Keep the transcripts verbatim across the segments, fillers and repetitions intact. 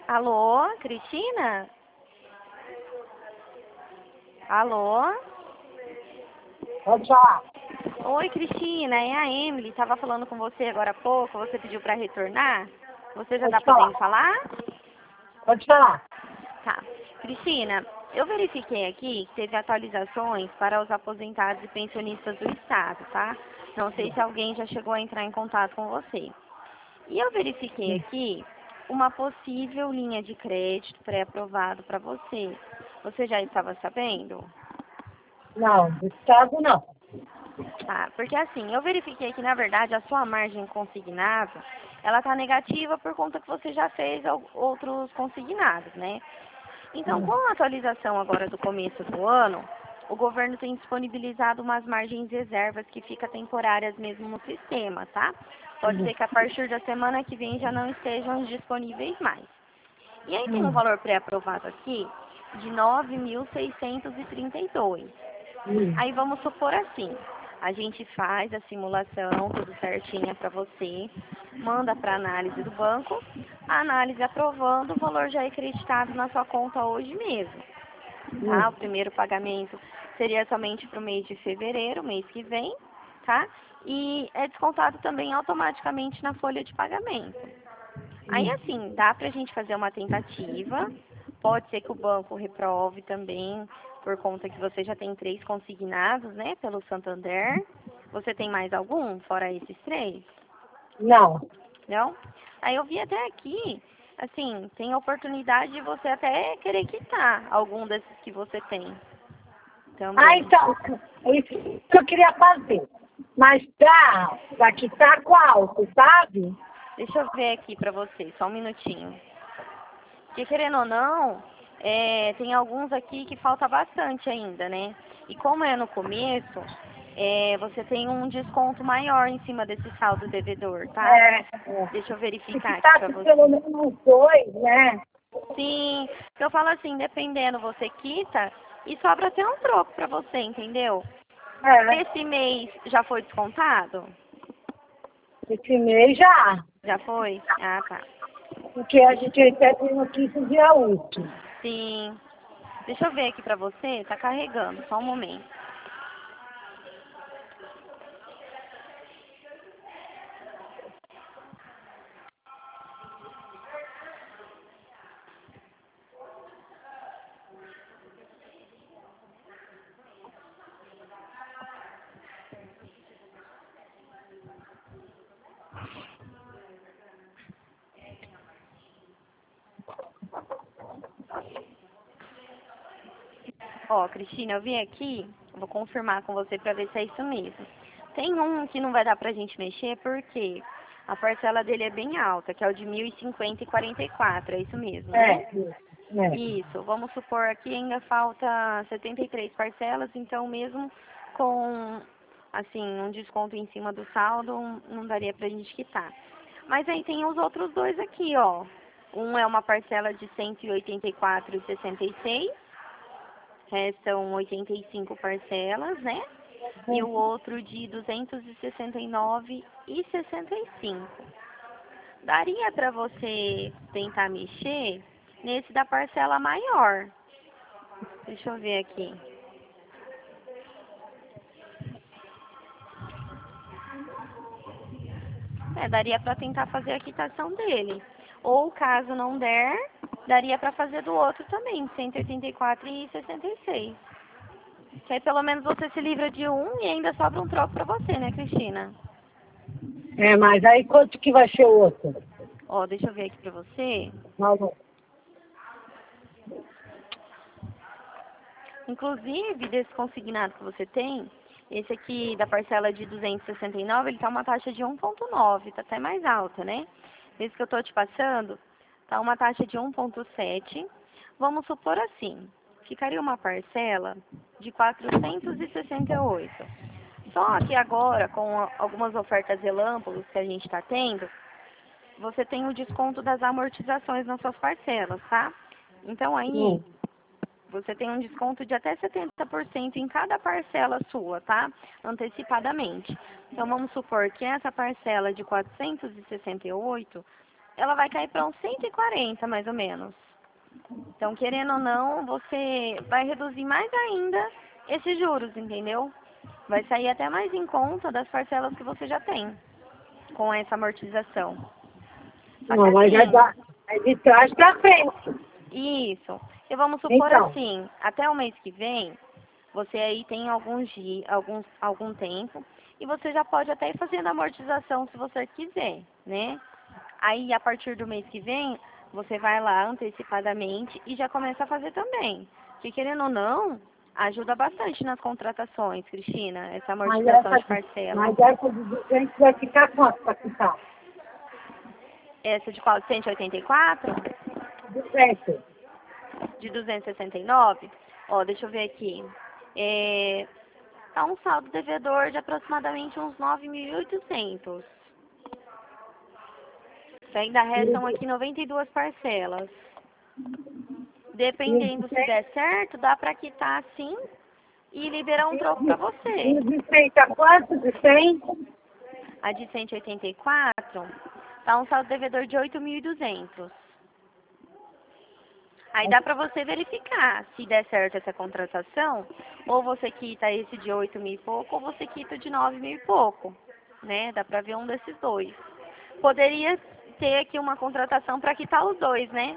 Alô, Cristina? Alô? Pode falar. Oi, Cristina, é a Emily. Estava falando com você agora há pouco. Você pediu para retornar? Você já está Pode falar. podendo falar? Pode falar. Tá. Cristina, eu verifiquei aqui que teve atualizações para os aposentados e pensionistas do Estado, tá? Não sei se alguém já chegou a entrar em contato com você. E eu verifiquei aqui uma possível linha de crédito pré-aprovado para você. Você já estava sabendo? Não, do Estado não. Tá, porque assim, eu verifiquei que na verdade a sua margem consignada, ela tá negativa por conta que você já fez al- outros consignados, né? Então, com a atualização agora do começo do ano, o governo tem disponibilizado umas margens reservas que ficam temporárias mesmo no sistema, tá? Pode ser que a partir da semana que vem já não estejam disponíveis mais. E aí tem um Hum, valor pré-aprovado aqui de nove mil seiscentos e trinta e dois. hum, Aí vamos supor assim, a gente faz a simulação tudo certinha para você, manda para análise do banco, a análise aprovando, o valor já é creditado na sua conta hoje mesmo, tá? O hum, primeiro pagamento seria somente para o mês de fevereiro, mês que vem, tá? E é descontado também automaticamente na folha de pagamento. Aí, hum. assim, dá pra gente fazer uma tentativa. Pode ser que o banco reprove também, por conta que você já tem três consignados, né, pelo Santander. Você tem mais algum, fora esses três? Não. Não? Aí eu vi até aqui, assim, tem oportunidade de você até querer quitar algum desses que você tem Ah, também. então, é isso que eu queria fazer. Mas tá, daqui tá qual, tu sabe? Deixa eu ver aqui pra você, só um minutinho. Porque querendo ou não, é, tem alguns aqui que falta bastante ainda, né? E como é no começo, é, você tem um desconto maior em cima desse saldo devedor, tá? É, é. Deixa eu Se verificar aqui pra quitasse pelo você. menos dois, né? Sim, eu falo assim, dependendo, você quita e sobra até um troco pra você, entendeu? É, Esse mês já foi descontado? esse mês já. Já foi? Ah, tá. Porque a Deixa, gente recebe notícia dia útil. sim. Deixa eu ver aqui pra você, tá carregando, só um momento. Ó, Cristina, eu vim aqui, vou confirmar com você para ver se é isso mesmo. Tem um que não vai dar pra gente mexer porque a parcela dele é bem alta, que é o de mil e cinquenta e quarenta e quatro, é isso mesmo, né? É, isso. É. Isso, vamos supor aqui ainda falta setenta e três parcelas, então mesmo com, assim, um desconto em cima do saldo, não daria pra gente quitar. Mas aí tem os outros dois aqui, ó. Um é uma parcela de cento e oitenta e quatro e sessenta e seis, restam oitenta e cinco parcelas, né? E o outro de duzentos e sessenta e nove e sessenta e cinco. Daria para você tentar mexer nesse da parcela maior. Deixa eu ver aqui. É, daria para tentar fazer a quitação dele. Ou caso não der, daria para fazer do outro também, cento e oitenta e quatro e sessenta e seis. Que aí pelo menos você se livra de um e ainda sobra um troco para você, né, Cristina? É, mas aí quanto que vai ser o outro? Ó, deixa eu ver aqui para você. Malu? Inclusive, desse consignado que você tem, esse aqui da parcela de duzentos e sessenta e nove, ele tá uma taxa de um vírgula nove, tá até mais alta, né? Esse que eu tô te passando, tá uma taxa de um vírgula sete. Vamos supor assim, ficaria uma parcela de quatrocentos e sessenta e oito. Só que agora, com a- algumas ofertas relâmpagos que a gente está tendo, você tem o desconto das amortizações nas suas parcelas, tá? Então aí, Hum. você tem um desconto de até setenta por cento em cada parcela sua, tá? Antecipadamente. Então, vamos supor que essa parcela de quatrocentos e sessenta e oito, ela vai cair para uns cento e quarenta, mais ou menos. Então, querendo ou não, você vai reduzir mais ainda esses juros, entendeu? Vai sair até mais em conta das parcelas que você já tem com essa amortização. Só Não, que mas já assim, dá, é de trás para frente. isso. E vamos supor Então, assim, até o mês que vem, você aí tem alguns dias, alguns, algum tempo, e você já pode até ir fazendo a amortização se você quiser, né? Aí, a partir do mês que vem, você vai lá antecipadamente e já começa a fazer também. Porque, querendo ou não, ajuda bastante nas contratações, Cristina, essa mas amortização essa, de parcela. mas essa de duzentos vai ficar quanto para quitar? Essa de qual? cento e oitenta e quatro? duzentos. De duzentos e sessenta e nove? Ó, deixa eu ver aqui. É, tá um saldo devedor de aproximadamente uns nove mil e oitocentos. Ainda restam aqui noventa e duas parcelas. Dependendo se der certo, dá para quitar assim e liberar um troco para você. E de cem tá quanto? De cem? A de cento e oitenta e quatro tá um saldo devedor de oito mil e duzentos. Aí dá para você verificar se der certo essa contratação, ou você quita esse de oito mil e pouco, ou você quita de nove mil e pouco, né? Dá para ver um desses dois. Poderia ter aqui uma contratação para quitar os dois, né?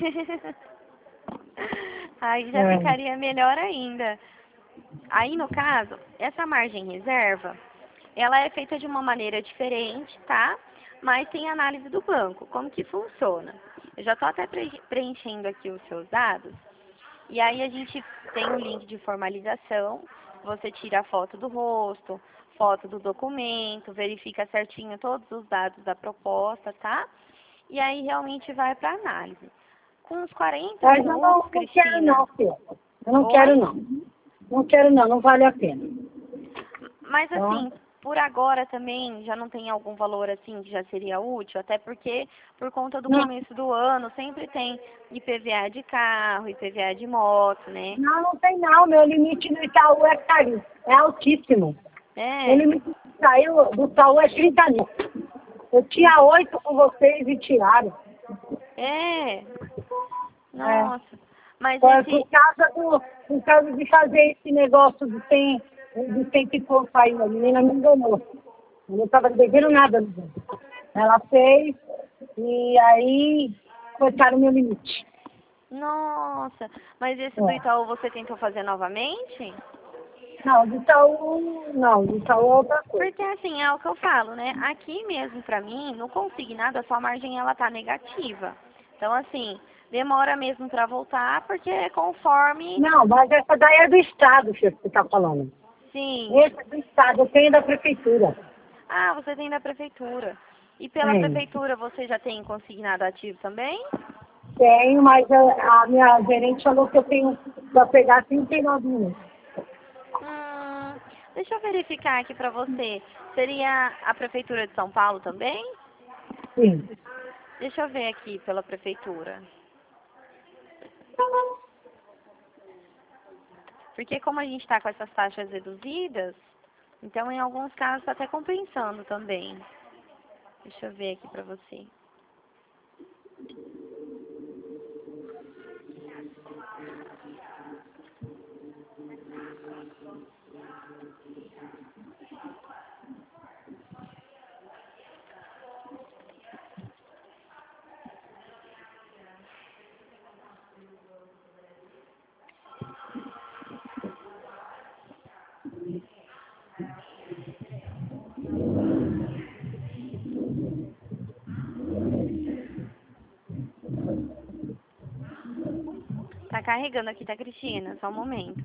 Aí já É. ficaria melhor ainda. Aí, no caso, essa margem reserva, ela é feita de uma maneira diferente, tá? Mas tem análise do banco. Como que funciona? Eu já estou até preenchendo aqui os seus dados. E aí a gente tem um link de formalização. Você tira a foto do rosto, foto do documento, verifica certinho todos os dados da proposta, tá? E aí realmente vai para análise. Com uns quarenta Mas eu não, minutos, não Cristina. quero não, filha. Eu não Oi? quero não. Não quero não, não vale a pena. Mas Tá? assim, por agora também já não tem algum valor assim que já seria útil, até porque por conta do Não, começo do ano sempre tem I P V A de carro, I P V A de moto, né? não, não tem não. Meu limite no Itaú é caro. É altíssimo. O É, limite que saiu do Itaú é trinta mil. Eu tinha oito com vocês e tiraram. é. É. Nossa. Mas Por, esse, por causa do, por causa de fazer esse negócio de cem, de cem e pouco aí, a menina me enganou. Eu não estava devendo nada. Ela fez e aí cortaram o meu limite. nossa, mas esse do É. Itaú você tentou fazer novamente? Não, de Itaú, não, de Itaú é outra coisa. Porque assim, é o que eu falo, né? Aqui mesmo pra mim, no consignado, a sua margem ela tá negativa. Então assim, demora mesmo pra voltar, porque é conforme, Não, mas essa daí é do Estado, filho, que você está falando. sim. Esse é do Estado, eu tenho da Prefeitura. Ah, você tem da prefeitura. E pela Tenho. prefeitura você já tem consignado ativo também? Tenho, mas a, a minha gerente falou que eu tenho para pegar trinta e nove mil. Hum, deixa eu verificar aqui pra você. Seria a prefeitura de São Paulo também? Sim. Deixa eu ver aqui pela prefeitura. Porque como a gente está com essas taxas reduzidas, então em alguns casos está até compensando também. Deixa eu ver aqui pra você. Tá carregando aqui, tá, Cristina? Só um momento.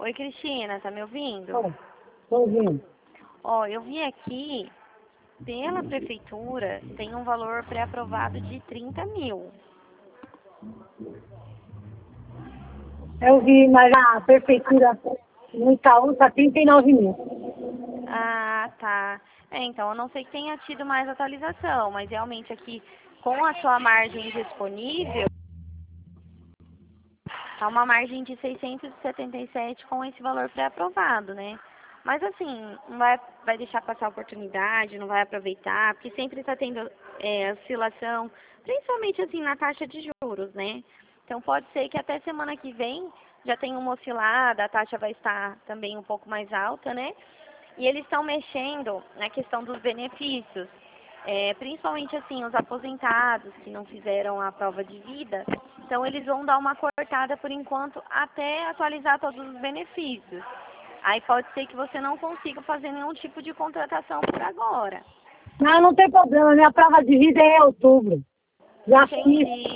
Oi, Cristina, tá me ouvindo? Oi, tô ouvindo. Ó, eu vi aqui, pela prefeitura, tem um valor pré-aprovado de trinta mil. Eu vi, mas a prefeitura no Itaú tá trinta e nove mil. Ah, tá. É, então, eu não sei que tenha tido mais atualização, mas realmente aqui, com a sua margem disponível, tá uma margem de seiscentos e setenta e sete com esse valor pré-aprovado, né? Mas assim, não vai, vai deixar passar a oportunidade, não vai aproveitar, porque sempre está tendo é, oscilação, principalmente assim na taxa de juros, né? Então pode ser que até semana que vem já tenha uma oscilada, a taxa vai estar também um pouco mais alta, né? E eles estão mexendo na questão dos benefícios, é, principalmente assim os aposentados que não fizeram a prova de vida. Então eles vão dar uma cortada por enquanto até atualizar todos os benefícios. Aí pode ser que você não consiga fazer nenhum tipo de contratação por agora. Não, não tem problema. Minha prova de vida é em outubro. Já fiz. Entendi.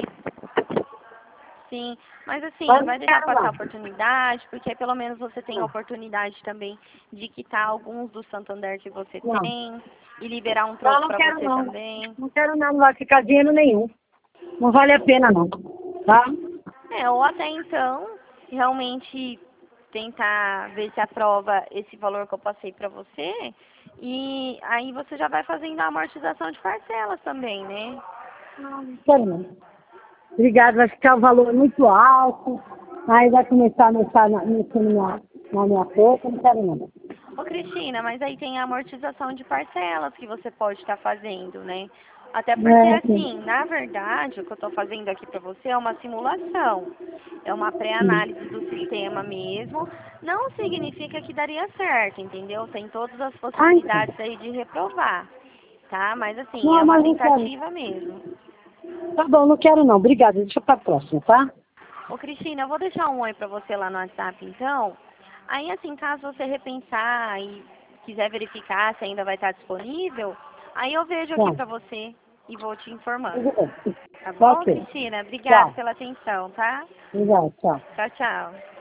Sim, mas assim, Pode vai deixar ficar passar a lá. oportunidade, porque aí pelo menos você tem a Não, oportunidade também de quitar alguns do Santander que você não. tem e liberar um Não, troco não para quero você não. também. Não quero não, não vai ficar dinheiro nenhum. Não vale a pena não. Tá? É, ou até então, realmente tentar ver se aprova esse valor que eu passei para você, e aí você já vai fazendo a amortização de parcelas também, né? Não quero não. Obrigado, vai ficar o valor muito alto. Aí vai começar a mexer na, mexer na, minha, na minha conta, não quero não. Ô Cristina, mas aí tem a amortização de parcelas que você pode estar fazendo, né? Até porque É, sim. assim, na verdade, o que eu estou fazendo aqui para você é uma simulação. É uma Sim. pré-análise do sistema mesmo. Não significa que daria certo, entendeu? Tem todas as Ah, então. possibilidades aí de reprovar, tá? Mas assim, é Não, uma mas não quero. tentativa mesmo. Tá bom, não quero não. Obrigada. Deixa pra próxima, tá? Ô Cristina, eu vou deixar um oi para você lá no WhatsApp então. Aí assim, caso você repensar e quiser verificar se ainda vai estar disponível, aí eu vejo aqui Tá. para você e vou te informando. Tudo bem. Tá Tá bom, ok. Cristina? Obrigada Tchau. pela atenção, tá? Obrigada, tchau. Tchau, tchau.